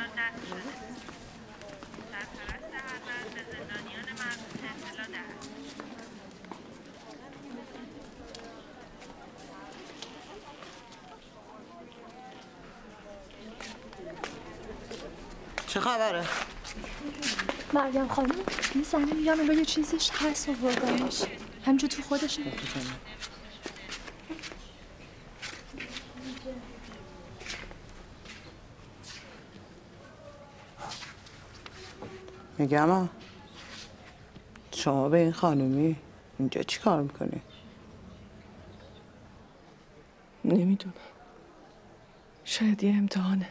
نصب شده. سرپرست هرمز به زندانیان مربوطه اطلاع دهد. چه خبره؟ مریم خانم این زنه میگم اگه یه چیزیش هست آوردنش همینجا تو خودشه. میگم شما به این خانومی اینجا چی کار میکنی؟ نمیدونم. شاید یه امتحانه.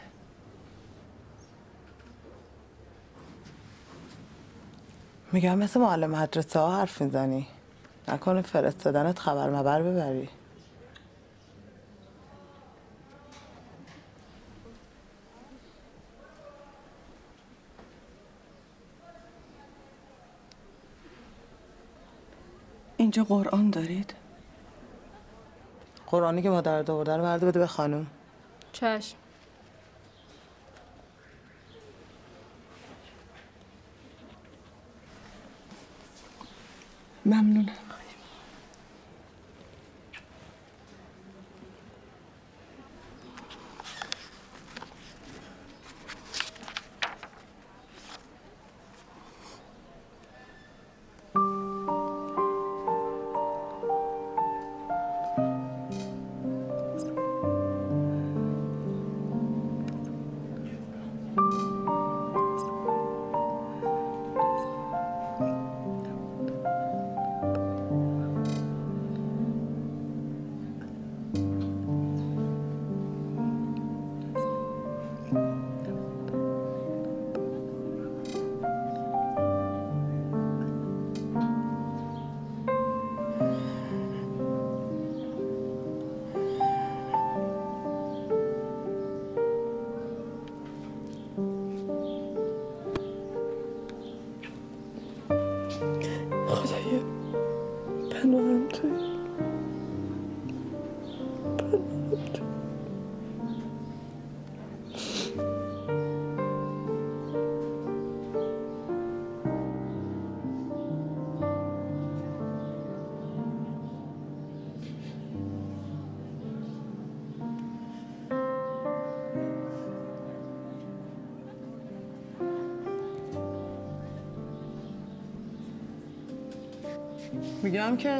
میگم مثل معلم مدرسه ها حرف میزنی. نکنه فرستادنت خبر مبر ببری. اینجا قرآن دارید؟ قرآنی که مادر آورده رو برده بده به خانم. چشم. ممنونم. خدایا پناهم توی پناهم توی. میگم که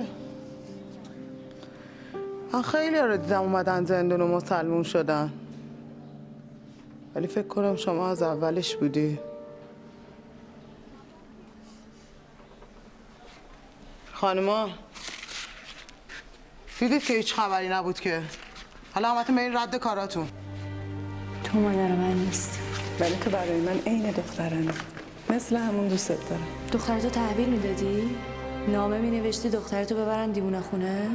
من خیلی رو دیدم اومدن زندون و مسلمون شدن، ولی فکر کنم شما از اولش بودی. خانما دیدید که هیچ خبری نبود که حالا همتون به این رد کاراتون. تو مادر من نیست. ولی تو برای من عین دخترمه، مثل همون دوستت دارم. دخترتو تحویل میدادی؟ نامه می نوشتی دخترتو ببرن دیوونه خونه؟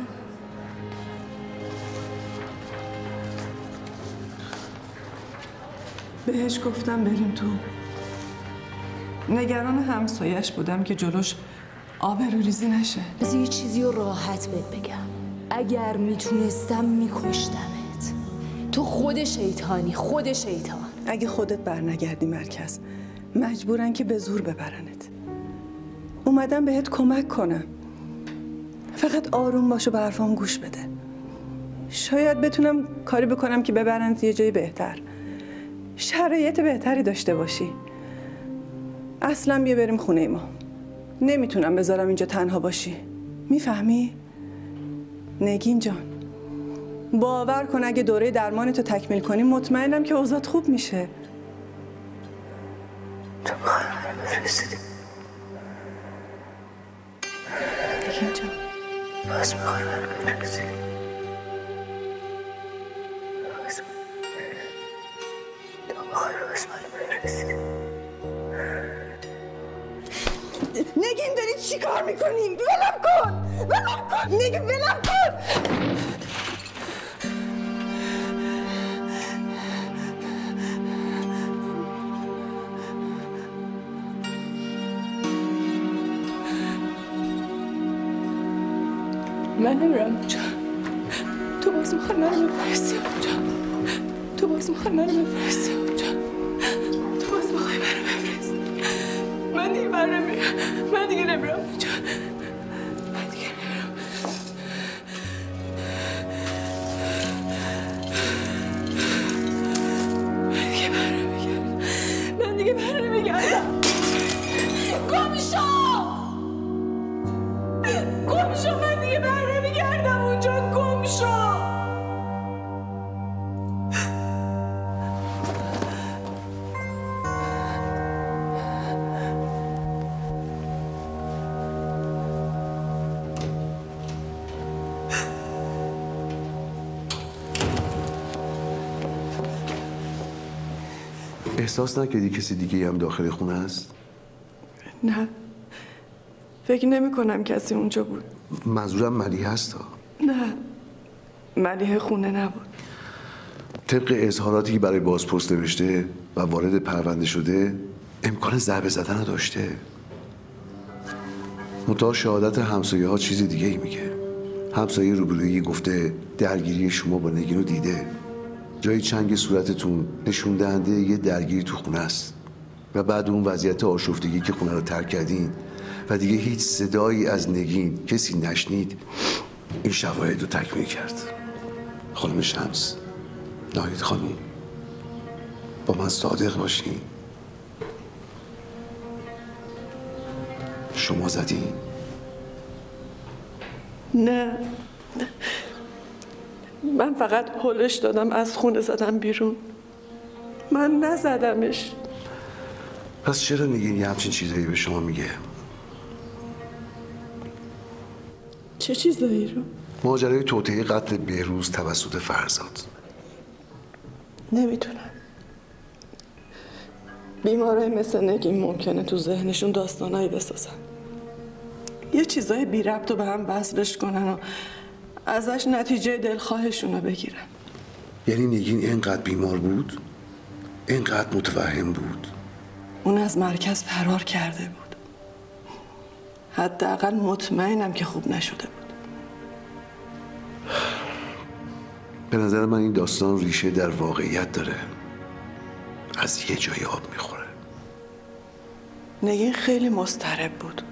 بهش گفتم بریم تو. نگران همسایش بودم که جلوش آبروریزی نشه. بذار یه چیزی رو راحت بهت بگم. اگر میتونستم میکشتمت. تو خود شیطانی، خود شیطان. اگه خودت برنگردی مرکز مجبورن که به زور ببرنت. اومدم بهت کمک کنم. فقط آروم باش و به حرفام گوش بده. شاید بتونم کاری بکنم که ببرنت یه جای بهتر، شرایط بهتری داشته باشی. اصلا بیا بریم خونه ما. نمیتونم بذارم اینجا تنها باشی. میفهمی؟ نگین جان باور کن اگه دوره درمانتو تکمیل کنی مطمئنم که اوضاعت خوب میشه. تو میخوای منو بفرستی؟ نگین جان باز میخوای منو بفرستی؟ تو میخوای باز منو بفرستی؟ نگین داری چی کار میکنی؟ ولم کن! ولم کن! نگین ولم کن! من نمیرم اونجا. تو باز میخوای منو بفرستی اونجا. تو باز میخوای منو بفرستی اونجا. بر نمیگردم. من دیگه نمیرم اونجا. من دیگه نمیرم. من دیگه بر نمیگردم. گم شو. من دیگه بر نمیگردم اونجا. گم شو. احساس نکردی کسی دیگه هم داخل خونه است؟ نه، فکر نمی کنم کسی اونجا بود. منظورم ملیحه هست. نه، ملیحه خونه نبود. طبق اظهاراتی که برای بازپرس نوشته و وارد پرونده شده امکان ضربه زدن داشته. منتها شهادت همسایه ها چیز دیگه ای میگه. همسایه روبرویی گفته درگیری شما با نگین رو دیده. جای چنگ صورتتون نشون دهنده یه درگیری تو خونه است و بعد اون وضعیت آشفتگی که خونه رو ترک کردین و دیگه هیچ صدایی از نگین کسی نشنید، این شواهد رو تکمیل کرد. خانم شمس، ناهید خانم، با من صادق باشین. شما زدین؟ نه، من فقط هلش دادم از خونه زدم بیرون. من نزدمش. پس چرا نگین یه همچین چیزایی به شما میگه؟ چه چیزایی رو؟ ماجرای توطئه قتل بهروز توسط فرزاد. نمیتونم. بیمارای مثل نگین ممکنه تو ذهنشون داستانایی بسازن، یه چیزای بی ربط رو به هم وصلش کنن و ازش نتیجه دلخواهشون رو بگیرن. یعنی نگین اینقدر بیمار بود؟ اینقدر متوهم بود؟ اون از مرکز فرار کرده بود. حداقل مطمئنم که خوب نشده بود. به نظر من این داستان ریشه در واقعیت داره. از یه جای آب میخوره. نگین خیلی مضطرب بود.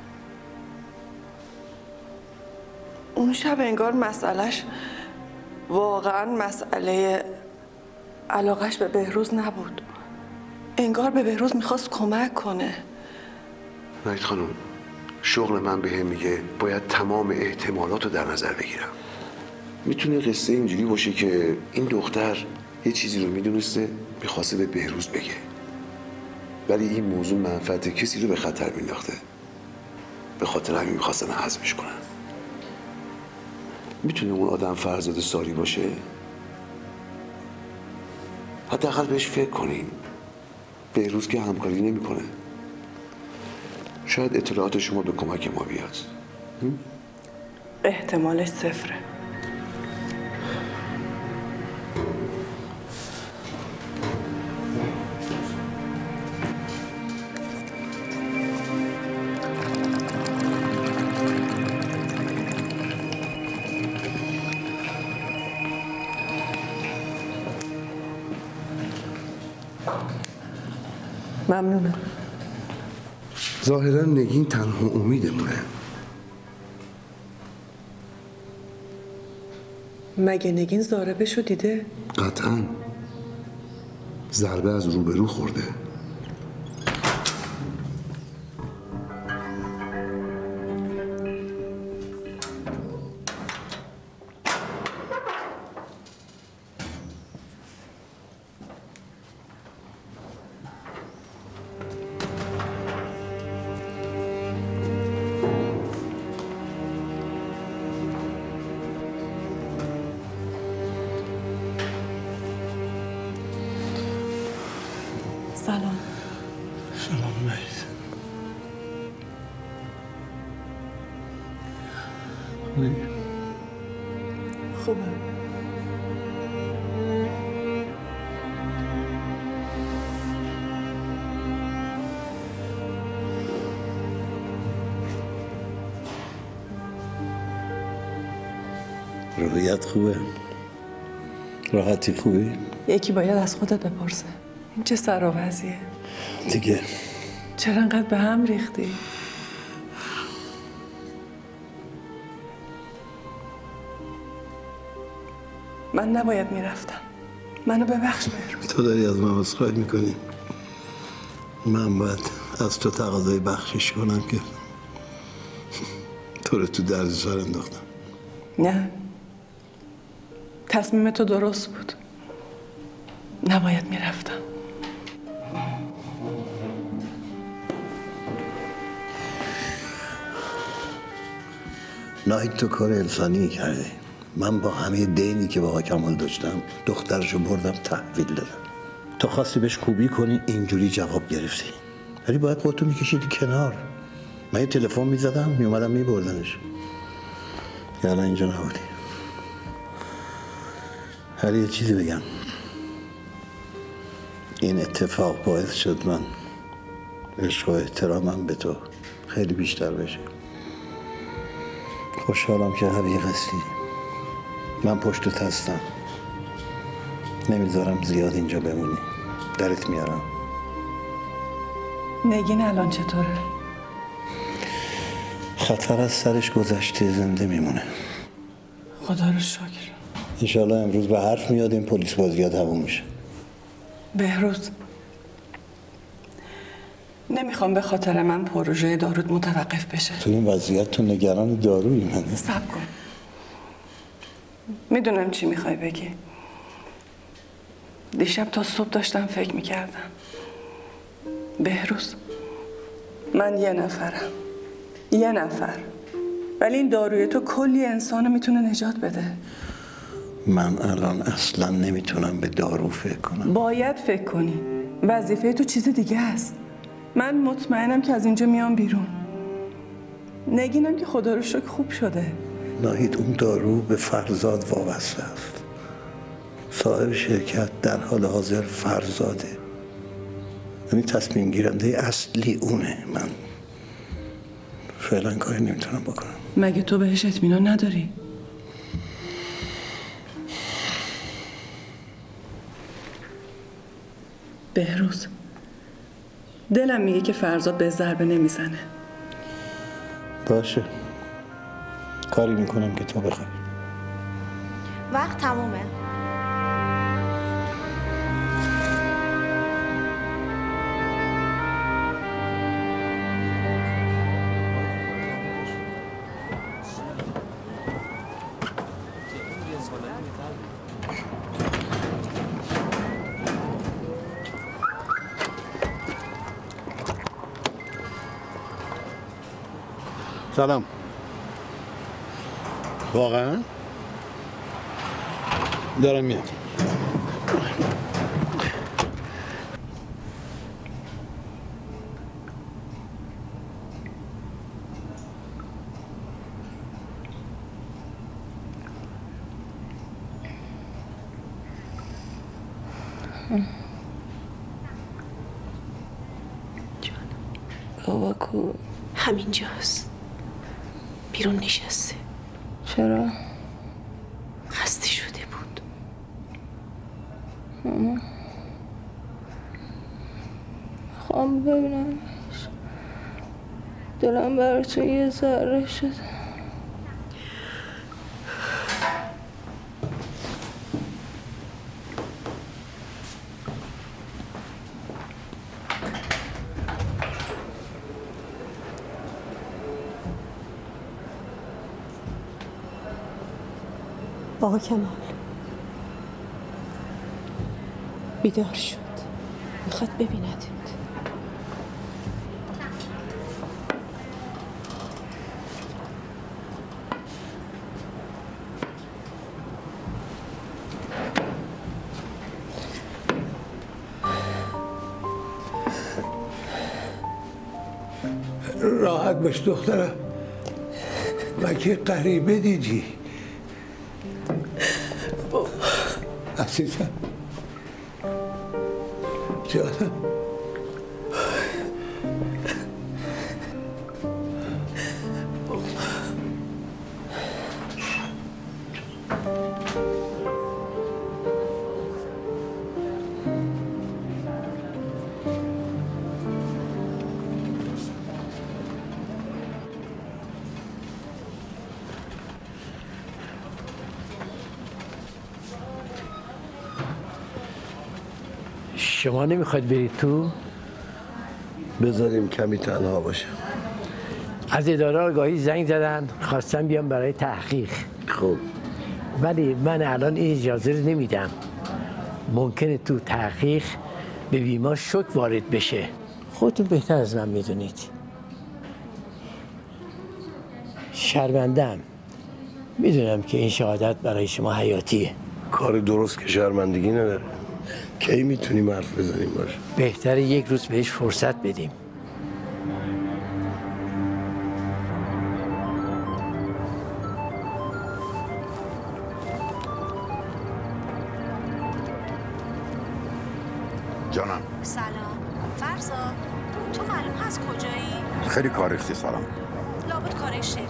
اون شب انگار مسئلهش واقعا مسئله علاقش به بهروز نبود. انگار به بهروز میخواست کمک کنه. ناهید خانم، شغل من بهم میگه باید تمام احتمالات رو در نظر بگیرم. میتونه قصه اینجوری باشه که این دختر یه چیزی رو میدونسته میخواسته به بهروز بگه، ولی این موضوع منفعت کسی رو به خطر مینداخته. به خاطر همین میخواستن حذفش کنن. میتونه اون آدم فرزاد ساری باشه؟ حداقل بهش فکر کنین. بهروز که همکاری نمیکنه. شاید اطلاعات شما به کمک ما بیاد. احتمالش صفره. ممنونم. ظاهرا نگین تنها امیدمونه. مگه نگین ضاربشو دیده؟ قطعاً. ضربه از روبرو خورده. سلام. سلام مهید. خوبه. روحیت خوبه؟ راحتی خوبی؟ یکی باید از خودت بپرسه این چه سر و وضعیه؟ دیگه چرا انقدر به هم ریختی؟ من نباید میرفتم. منو ببخش بهروز. تو داری از من عذرخواهی میکنی. من باید از تو تقاضای بخشش کنم که تو رو تو دردسر انداختم. نه، تصمیم تو درست بود. نباید میرفتم. ناهید تو کار انسانی کردی. من با همه دینی که با کمال داشتم دخترشو بردم تحویل دادم. تو خواستی بهش خوبی کنی، اینجوری جواب گرفتی. ولی باید خودتو میکشیدی کنار. من یه تلفن میزدم میومدم میبردنش. یالا اینجا نبودی. ولی یه چیزی بگم، این اتفاق باعث شد من عشق و احترامم به تو خیلی بیشتر بشه. خوشحالم که حقیق هستی. من پشتت هستم. نمیذارم زیاد اینجا بمونی. درت میارم. نگین الان چطوره؟ خطر از سرش گذشته، زنده میمونه. خدا رو شکر. انشالله امروز به حرف میاد این پلیس بازی‌ها تموم میشه. بهروز، نمیخوام به خاطر من پروژه دارود متوقف بشه. تو این وضعیت تو نگران دارویی من. صبر کن. میدونم چی میخوای بگی. دیشب تا صبح داشتم فکر میکردم. بهروز، من یه نفر ولی این داروی تو کلی انسانو میتونه نجات بده. من الان اصلا نمیتونم به دارو فکر کنم. باید فکر کنی. وظیفه تو چیز دیگه است. من مطمئنم که از اینجا میام بیرون. نگینم که خدا رو شکر خوب شده. ناهید، اون دارو به فرزاد وابسته است. صاحب شرکت در حال حاضر فرزاده. یعنی تصمیم گیرنده اصلی اونه. من فعلا کاری نمیتونم بکنم. مگه تو بهش اطمینان نداری؟ بهروز، دلم میگه که فرزاد به ضربه نمیزنه. باشه، کاری میکنم که تو بخوای. وقت تمومه. سلام. واقعا؟ دارم میاد. بابا کو؟ همینجاست. بیرون نشسته. چرا؟ خسته شده بود. ماما، خوام ببینمش. دلم برای تو یه ذره شده. آقا کمال بیدار شد، میخواد ببیندت. راحت باش دخترم، مگه غریبه دیدی؟ عزیزم جانم، شما نمیخواید برید تو؟ بذاریم کمی تنها باشم. از اداره آگاهی زنگ زدن خواستم بیام برای تحقیق. خب ولی من الان این اجازه رو نمیدم. ممکنه تو تحقیق به بیمار شوک وارد بشه. خودتون بهتر از من میدونید. شرمنده‌ام. میدونم که این شهادت برای شما حیاتیه. کار درست که شرمندگی نداره. کی میتونیم حرف بزنیم باشه؟ بهتره یک روز بهش فرصت بدیم. جانم. سلام. فرزا تو معلوم هست کجایی؟ خیلی کار اختصارم. لابد کار شرکت.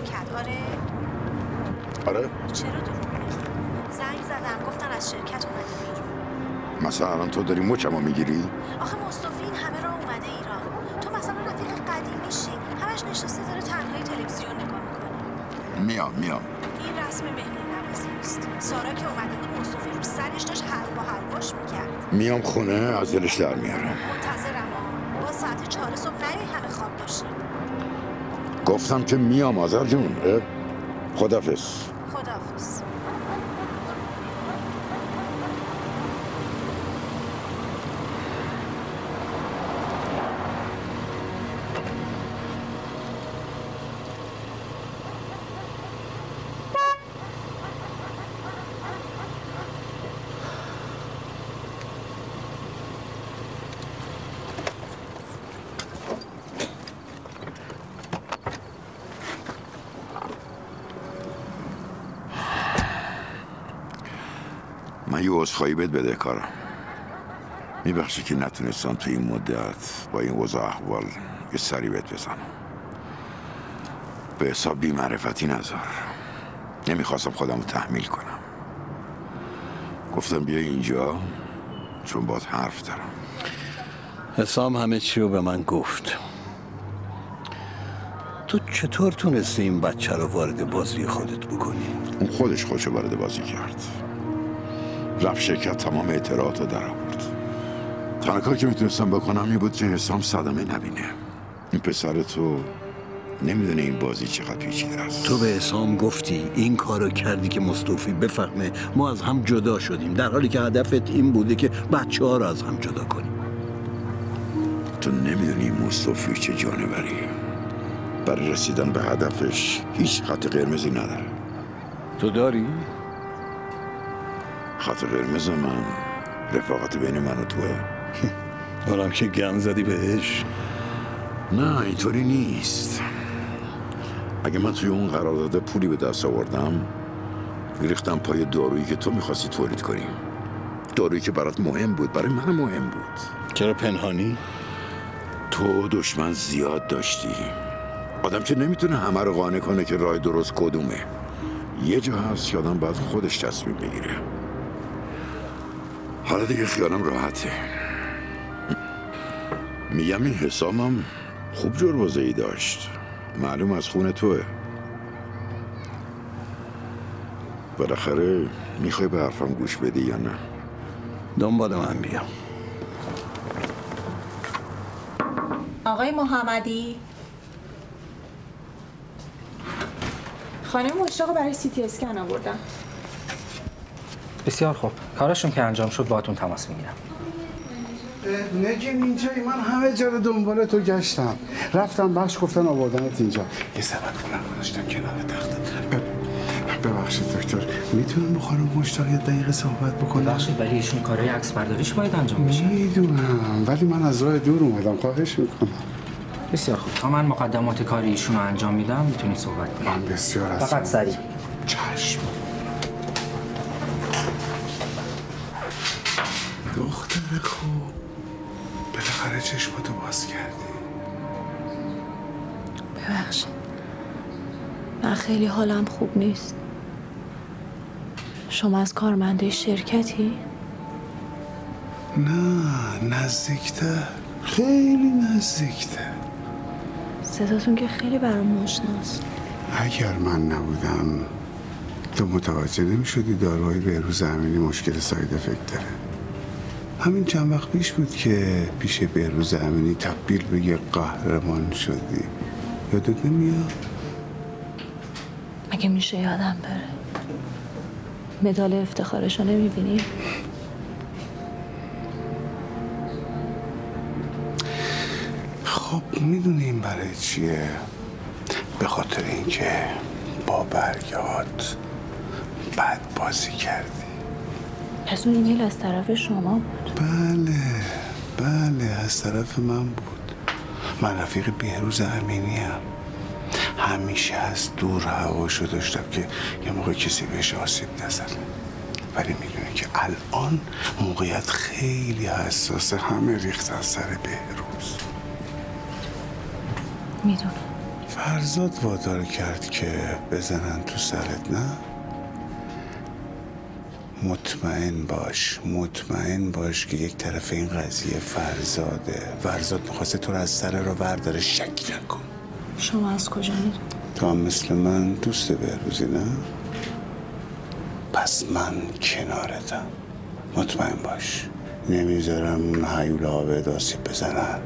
آره؟ چرا دروغ میگی؟ زنگ زدم گفتن از شرکت اومده بیرون. مثلا الان تو داری مچمو میگیری؟ آخه مصطفی این همه را اومده ایران. تو مثلا رفیق قدیمیشی، همش نشسته داره تنهایی تلویزیون نگاه میکنه. میام. این رسم مهمون نوازی نیست. سارا که اومده بود مصطفی رو سرش داشت حلواش میکرد. میام خونه از دلش در میارم. منتظرم با ساعت 4 صبح نیای همه خواب باشی. گفتم که میام آذر جون. خدافظ. خدافظ. من یه عذرخواهی بهت بده کارم. میبخشی که نتونستم تو این مدت با این وضع احوال یه سری بهت بزنم. به حساب بی معرفتی نذار. نمیخواستم خودم رو تحمیل کنم. گفتم بیا اینجا چون باید حرف دارم. حسام همه چی رو به من گفت. تو چطور تونستی این بچه رو وارد بازی خودت بکنی؟ اون خودش وارد بازی کرد. رفت شرکت تمام اطلاعات رو در آورد. تنها کاری که میتونستم بکنم این بود که حسام صدمه نبینه. این پسر تو نمیدونه این بازی چقدر پیچیده است. تو به حسام گفتی این کارو کردی که مصطفی بفهمه ما از هم جدا شدیم، در حالی که هدفت این بوده که بچه ها رو از هم جدا کنیم. تو نمیدونی مصطفی چه جانوریه. برای رسیدن به هدفش هیچ خط قرمزی نداره. تو داری؟ خط قرمز من رفاقت بین من و توه. برام که گم زدی بهش. نه اینطوری نیست. اگه من توی اون قرارداد پولی به دست آوردم ریختم پای دارویی که تو میخواستی تولید کنی. دارویی که برات مهم بود، برای من مهم بود. چرا پنهانی؟ تو دشمن زیاد داشتی. آدم که نمیتونه همه رو قانع کنه که راه درست کدومه. یه جا هست که آدم باید خودش تصمیم بگیره. حالا دیگه خیالم راحته. میگم این حسامم خوب جربازه‌ای داشت. معلوم از خون توه. بالاخره میخوای به حرفم گوش بدی یا نه؟ دنبال من بیا. آقای محمدی، خانم مشتاق برای CT اسکن آوردم. بسیار خوب، کارشون که انجام شد باهاتون تماس میگیرم. نگین اینجایی؟ من همه جا رو دنبال تو گشتم. رفتم بخش گفتن آوردنت اینجا. یه سبد کنم گذاشتم کنار تختت. ببخشید دکتر، میتونم با خانم مشتاق یه دقیقه صحبت بکنم؟ ببخشید ولی ایشون کارهای عکس برداریش باید انجام بشه. میدونم ولی من از راه دور اومدم، خواهش میکنم. بسیار خوب، تا من مقدمات کاری ایشون رو انجام میدم میتونید صحبت کنید. من بسیار از فقط سریع. چشم. دختر خوب، بالاخره چشماتو باز کردی. ببخشید من خیلی حالم خوب نیست. شما از کارمنده شرکتی؟ نه نزدیکتر، خیلی نزدیکتر. صداتون که خیلی برام آشناست. اگر من نبودم تو متوجه نمی شدی داروهای بهروز امینی مشکل ساید افکت داره. همین چند وقت پیش بود که پیش بهروز امینی تبدیل به یه قهرمان شدی. یادت نمیاد؟ مگه میشه یادم بره؟ مدال افتخارشو نمیبینی؟ خب میدونیم برای چیه؟ به خاطر اینکه با برگات بد بازی کردی. پس اون ایمیل از طرف شما بود؟ بله از طرف من بود. من رفیق بهروز امینی هم. همیشه از دور هواشو داشتم که یه موقع کسی بهش آسیب نزنه، ولی میدونه که الان موقعیت خیلی حساسه. همه ریختن سر بهروز. میدونم. فرزاد وادار کرد که بزنن تو سرت، نه؟ مطمئن باش که یک طرف این قضیه فرزاده. فرزاد میخواسته تو رو از سر رو برداره. شک نکن. شما از کجا میدونی؟ تو هم مثل من دوست بهروزی، نه؟ پس من کنارتم. مطمئن باش نمیذارم اون هیوله ها به آسیب بزنن.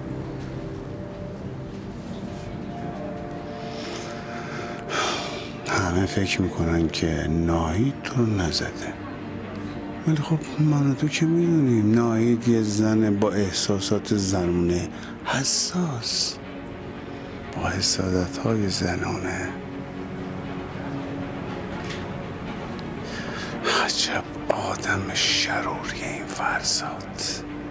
همه فکر میکنن که ناهید تو رو نزده، ولی خب من و تو که میدونیم ناهید یه زن با احساسات زنونه حساس، با حسادت‌های زنونه. عجب آدم شروریه این فرزاد.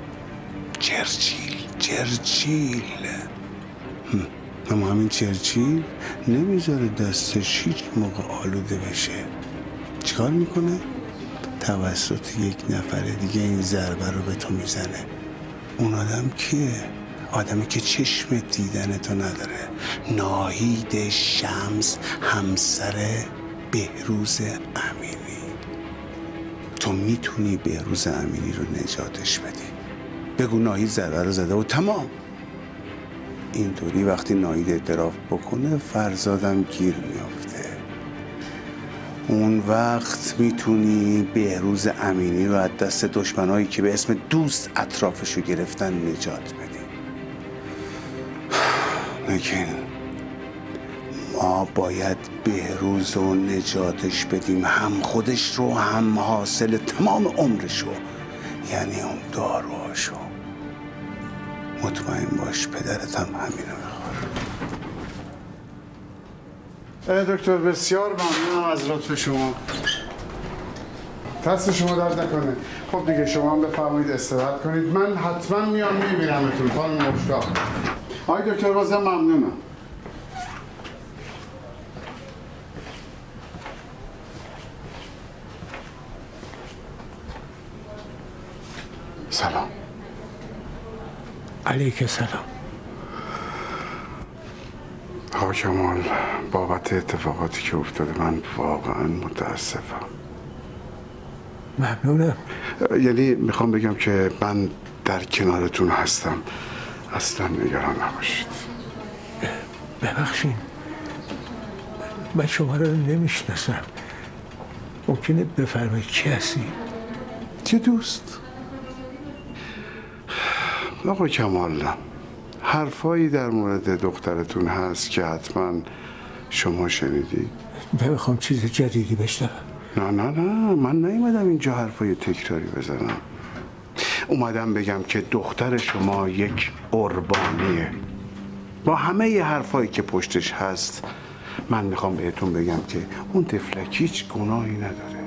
چرچیل. اما همین چرچیل نمیذاره دستش هیچ موقع آلوده بشه. چیکار میکنه؟ توسط یک نفر دیگه این ضربه رو به تو میزنه. اون آدم کیه؟ آدمی که چشم دیدن تو نداره. ناهید شمس، همسر بهروز امینی. تو میتونی بهروز امینی رو نجاتش بدی. بگو ناهید ضربه رو زده و تمام. اینطوری وقتی ناهید اعتراف بکنه فرزادم گیر میافته. اون وقت میتونی بهروز امینی رو از دست دشمنایی که به اسم دوست اطرافشو گرفتن نجات بدی. لیکن ما باید بهروز رو نجاتش بدیم، هم خودش رو هم حاصل تمام عمرش رو، یعنی اون داروهاشو. مطمئن باش پدرت هم همینو میخواد. دکتر بسیار ممنونم از لطف شما. دست شما درد نکنه. خب دیگه شما هم بفرمایید استراحت کنید. من حتما میام میبینمتون خانم مشتاق. آقای دکتر بازم ممنونم. سلام. علیک سلام. آقا کمال، بابت اتفاقاتی که افتاده من واقعا متاسفم. ممنونم. یعنی میخوام بگم که من در کنارتون هستم. اصلا نگران نباشید. ببخشید، من شما رو نمیشناسم. ممکنه بفرمایید کی هستی؟ چه دوست؟ آقا کمال، حرفایی در مورد دخترتون هست که حتما شما شنیدی؟ نمیخوام چیز جدیدی بشنوم. نه من نیومدم اینجا حرفای تکراری بزنم. اومدم بگم که دختر شما یک قربانیه. با همه ی حرفایی که پشتش هست من میخوام بهتون بگم که اون طفلک هیچ گناهی نداره.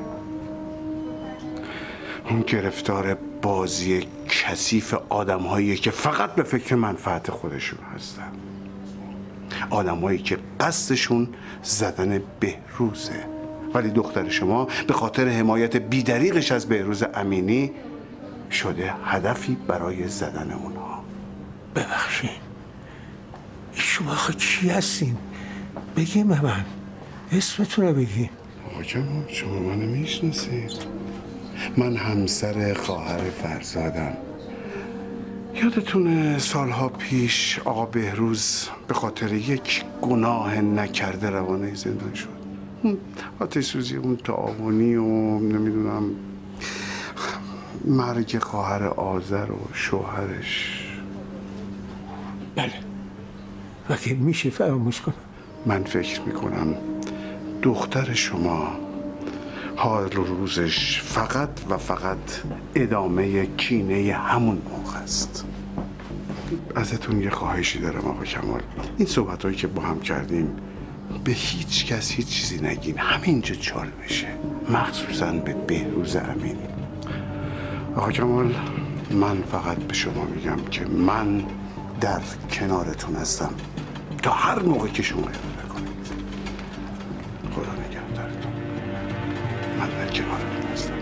اون گرفتار بازی کثیف آدم‌هایی که فقط به فکر منفعت خودشون هستن. آدم‌هایی که قصدشون زدن بهروزه. ولی دختر شما به خاطر حمایت بی‌دریغش از بهروز امینی شده هدفی برای زدن اونها. ببخشید، شما آخه کی هستین؟ بگیم به من، اسمتون رو بگیم. آقا کمال، شما منو میشناسید. من همسر خواهر فرزادم. یادتونه سالها پیش آقا بهروز به خاطر یک گناه نکرده روانه زندان شد. آتش سوزی اون تعاونی و نمیدونم مرگ خواهر آذر و شوهرش. بله اگه میشه فراموش کنم. من فکر میکنم دختر شما حال و روزش فقط و فقط ادامه کینه همون موقع است. ازتون یه خواهشی دارم آقا کمال، این صحبتایی که با هم کردیم به هیچ کس هیچ چیزی نگین، همینجا چال بشه، مخصوصا به بهروز امین. آقا کمال من فقط به شما میگم که من در کنارتون هستم تا هر موقع که شما اراده کنید. خدا نگهدارتون. من در کنارتون هستم.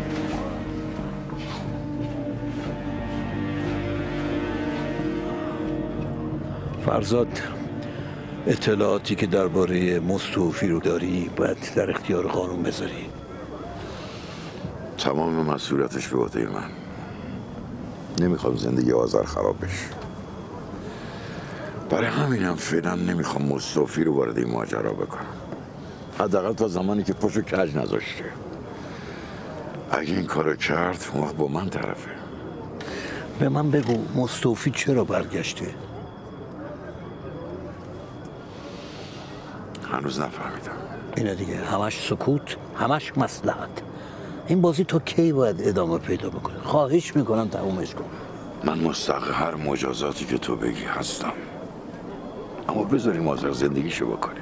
فرزاد، اطلاعاتی که درباره مستوفی رو داری باید در اختیار قانون بذاری. تمام مسئولیتش به عهده من. نمیخوام زندگی آذر خراب بشه. برای همینم فعلا نمیخوام مستوفی رو وارد این ماجرا بکنم، حداقل تا زمانی که پشو کج نذاشته. اگه این کارو کرد اون وقت با من طرفه. به من بگو مستوفی چرا برگشته؟ هنوز نفهمیدم. اینه دیگه، همش سکوت، همش مصلحت. این بازی تا کی باید ادامه پیدا بکنه؟ خواهش میکنم تمومش کن. من مستحق هر مجازاتی که تو بگی هستم، اما بذاریم آذر زندگیشو بکنه.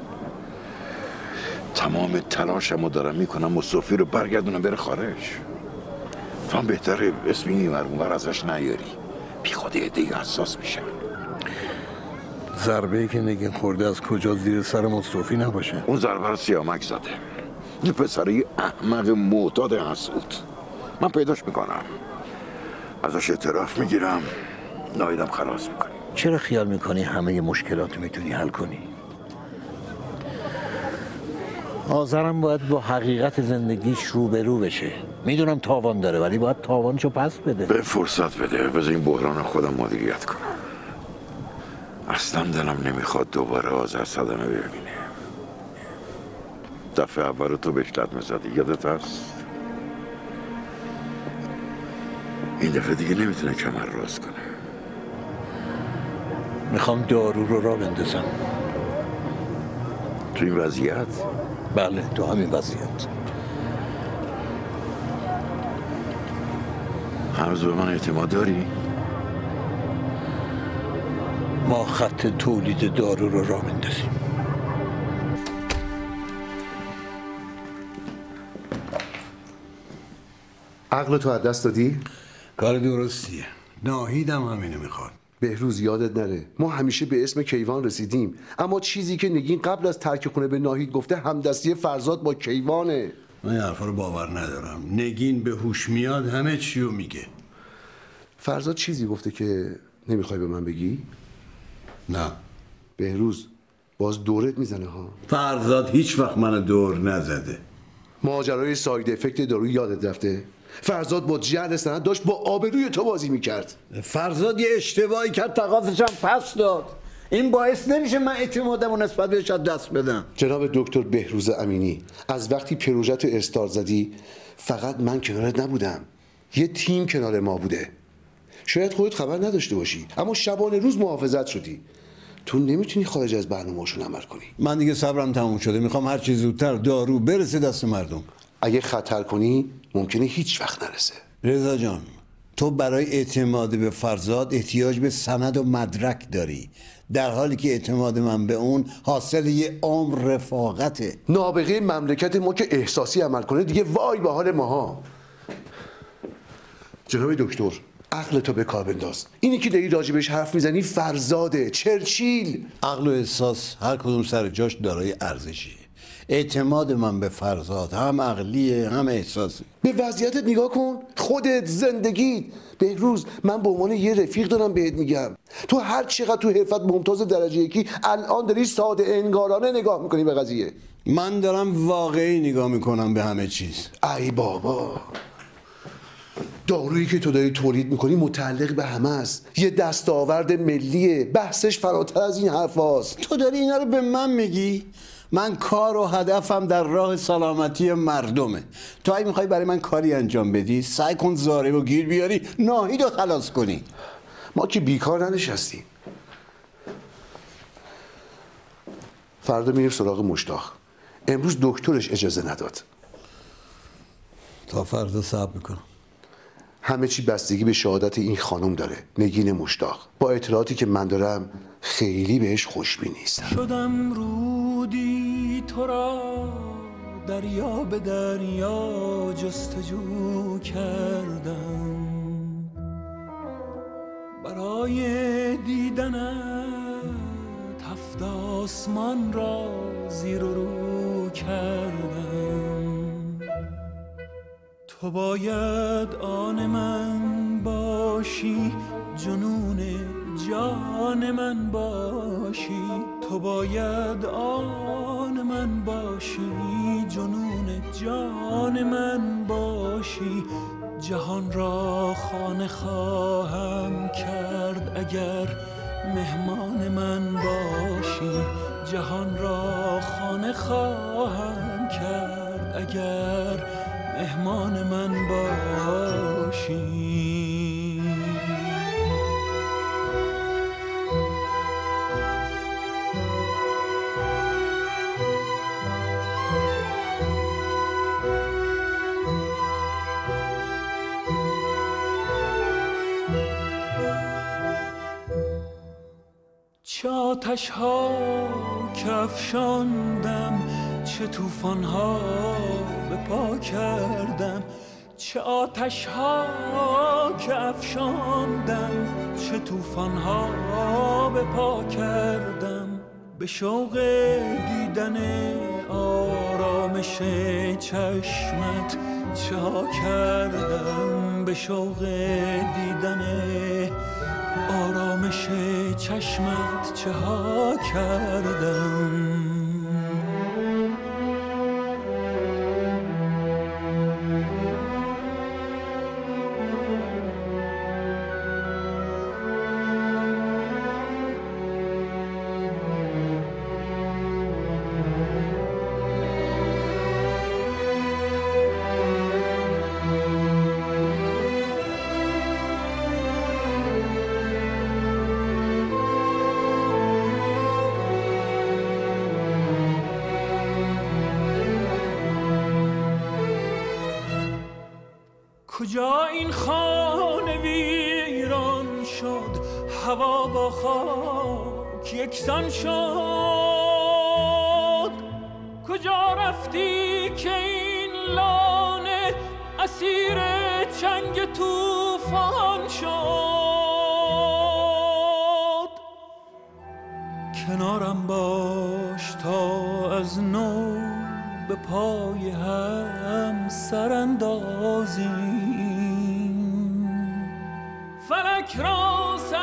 تمام تلاشمو دارم میکنم مستوفی رو برگردونم بره خارج. تو هم بهتره اسم این ور ازش نیاری، بی خود عده‌ای حساس میشن. ضربه‌ای که نگین خورده از کجا زیر سر مستوفی نباشه؟ اون ضربه رو سیامک زده، یه پسره احمق معتاد حسود. من پیداش میکنم، ازش اعتراف میگیرم، ناهیدم خلاص میکنی. چرا خیال میکنی همه مشکلات میتونی حل کنی؟ آذرم باید با حقیقت زندگیش روبرو بشه. میدونم تاوان داره ولی باید تاوانشو پس بده. به فرصت بده، بذار این بحران خودم مدیریت کنم. اصلا دلم نمیخواد دوباره آذر صدمه ببینه. دفعه اول تو بهش لطمه زدی، یادت هست؟ این دفعه دیگه نمیتونه کمر راست کنه. میخوام دارو رو راه بندازم. تو این وضعیت؟ بله، تو همین وضعیت. هنوز به من اعتماد داری؟ ما خط تولید دارو رو راه بندازیم. عقل تو از دست دادی؟ کار درستیه. ناهیدم همینو میخواد. بهروز یادت نره ما همیشه به اسم کیوان رسیدیم، اما چیزی که نگین قبل از ترک خونه به ناهید گفته همدستی فرزاد با کیوانه. من این حرفا رو باور ندارم. نگین به هوش میاد همه چیو میگه. فرزاد چیزی گفته که نمیخوای به من بگی؟ نه. بهروز باز دورت میزنه ها. فرزاد هیچ وقت منو دور نزده. ماجرای ساید افکت دارویی یادت رفته؟ فرزاد با جهل سند داشت با آبروی تو بازی میکرد. فرزاد یه اشتباهی کرد، تقاضاش هم پس داد. این باعث نمیشه من اعتمادمو نسبت بهش از دست بدم. جناب دکتر بهروز امینی، از وقتی پروژه رو استارت زدی فقط من کنارت نبودم، یه تیم کنار ما بوده. شاید خودت خبر نداشته باشی اما شبانه روز محافظت شدی. تو نمیتونی خارج از برنامه‌شون عمل کنی. من دیگه صبرم تموم شده، میخوام هر چیز زودتر دارو برسه دست مردم. اگه خطر کنی ممکنه هیچ وقت نرسه. رضا جان، تو برای اعتماد به فرزاد احتیاج به سند و مدرک داری، در حالی که اعتماد من به اون حاصل یه عمر رفاقته. نابغه مملکت ما که احساسی عمل کنه دیگه وای به حال ماها. جناب دکتر، عقل تو به کار بنداز. اینی که داری راجبش حرف میزنی فرزاده، چرچیل. عقل و احساس هر کدوم سر جاش دارای ارزشی. اعتماد من به فرزاد هم عقلیه هم احساسی. به وضعیتت نگاه کن، خودت، زندگیت. بهروز، من به عنوان یه رفیق دارم بهت میگم، تو هر چقدر تو حرفت ممتاز درجه یکی، الان داری ساده انگارانه نگاه میکنی به قضیه. من دارم واقعی نگاه میکنم به همه چیز. ای بابا، دارویی که تو داری تولید میکنی متعلق به همه است، یه دستاورد ملیه، بحثش فراتر از این حرف هاست. تو داری اینا رو به من میگی؟ من کار و هدفم در راه سلامتی مردمه. تو اگه میخوای برای من کاری انجام بدی سعی کن زاره و گیر بیاری ناهید رو خلاص کنی. ما که بیکار ننشستیم. فردا میریم سراغ مشتاق. امروز دکترش اجازه نداد. تا فردا صبر میکنم. همه چی بستگی به شهادت این خانم داره، نگین مشتاق. با اطلاعاتی که من دارم خیلی بهش خوشبین نیستم. شدم رودی تو را دریا به دریا جستجو کردم، برای دیدنت هفت آسمان را زیر و رو کردم. تو باید آن من باشی، جنون جان من باشی. تو باید آن من باشی، جنون جان من باشی. جهان را خانه خواهم کرد اگر مهمان من باشی. جهان را خانه خواهم کرد اگر مهمان من باشی. چه آتش ها که افشاندم، چه طوفان ها به پا کردم. چه آتش ها که افشاندم، چه طوفان ها به پا کردم. به شوق دیدن آرامش چشمت چه ها کردم. به شوق دیدن آرامش چشمت چه ها کردم. کجا این خانه ویران شد، هوا با خاک یکسان شد. کجا رفتی که این لانه اسیر چنگ طوفان شد. کنارم باش تا از نو به پای هم سراندازیم. فلک را سر